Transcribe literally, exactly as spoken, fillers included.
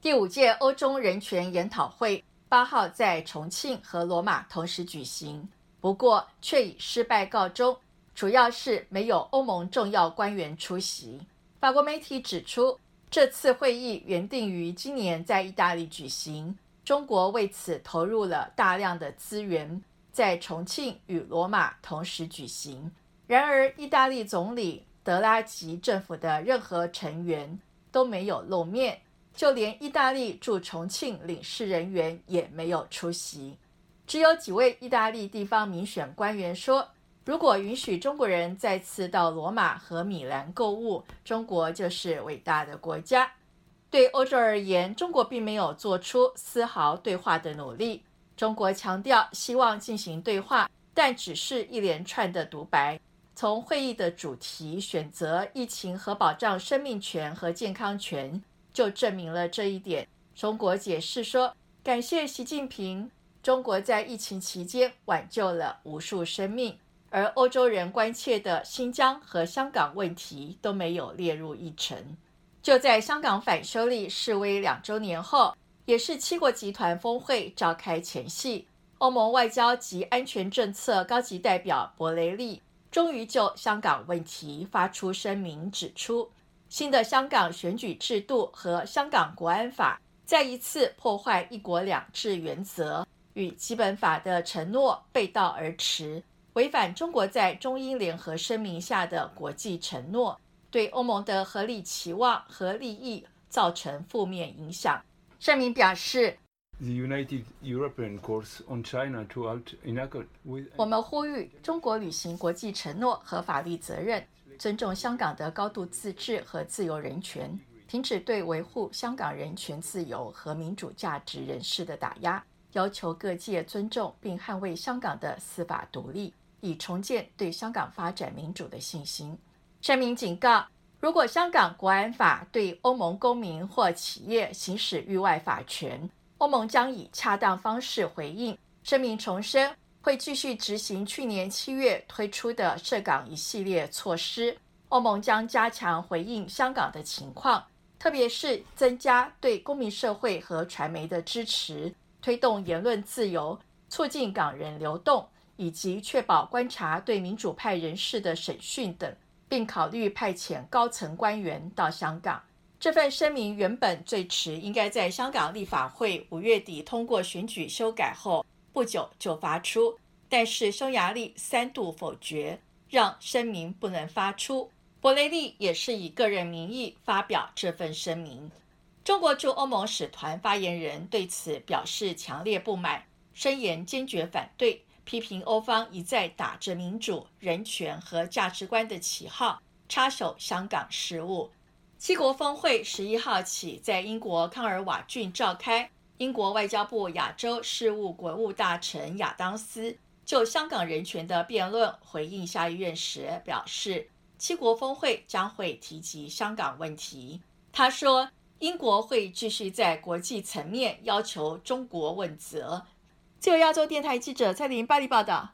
第五届欧中人权研讨会八号在重庆和罗马同时举行，不过却以失败告终，主要是没有欧盟重要官员出席。法国媒体指出，这次会议原定于今年在意大利举行，中国为此投入了大量的资源，在重庆与罗马同时举行。然而，意大利总理德拉吉政府的任何成员都没有露面，就连意大利驻重庆领事人员也没有出席。只有几位意大利地方民选官员说，如果允许中国人再次到罗马和米兰购物，中国就是伟大的国家。对欧洲而言，中国并没有做出丝毫对话的努力。中国强调希望进行对话，但只是一连串的独白。从会议的主题选择疫情和保障生命权和健康权，就证明了这一点。中国解释说，感谢习近平，中国在疫情期间挽救了无数生命，而欧洲人关切的新疆和香港问题都没有列入议程。就在香港反修例示威两周年后，也是七国集团峰会召开前夕，欧盟外交及安全政策高级代表博雷利终于就香港问题发出声明，指出新的香港选举制度和香港国安法再一次破坏一国两制原则，与基本法的承诺背道而驰，违反中国在中英联合声明下的国际承诺，对欧盟的合理期望和利益造成负面影响。声明表示，我们呼吁中国履行国际承诺和法律责任，尊重香港的高度自治和自由人权，停止对维护香港人权自由和民主价值人士的打压，要求各界尊重并捍卫香港的司法独立，以重建对香港发展民主的信心。声明警告，如果香港国安法对欧盟公民或企业行使域外法权，欧盟将以恰当方式回应。声明重申会继续执行去年七月推出的涉港一系列措施，欧盟将加强回应香港的情况，特别是增加对公民社会和传媒的支持，推动言论自由，促进港人流动，以及确保观察对民主派人士的审讯等，并考虑派遣高层官员到香港。这份声明原本最迟应该在香港立法会五月底通过选举修改后不久就发出，但是匈牙利三度否决，让声明不能发出。博雷利也是以个人名义发表这份声明。中国驻欧盟使团发言人对此表示强烈不满，声言坚决反对，批评欧方一再打着民主、人权和价值观的旗号插手香港事务。七国峰会十一号起在英国康尔瓦郡召开，英国外交部亚洲事务国务大臣亚当斯就香港人权的辩论回应下议院时表示，七国峰会将会提及香港问题。他说，英国会继续在国际层面要求中国问责。自由亚洲电台记者蔡琳巴黎报道。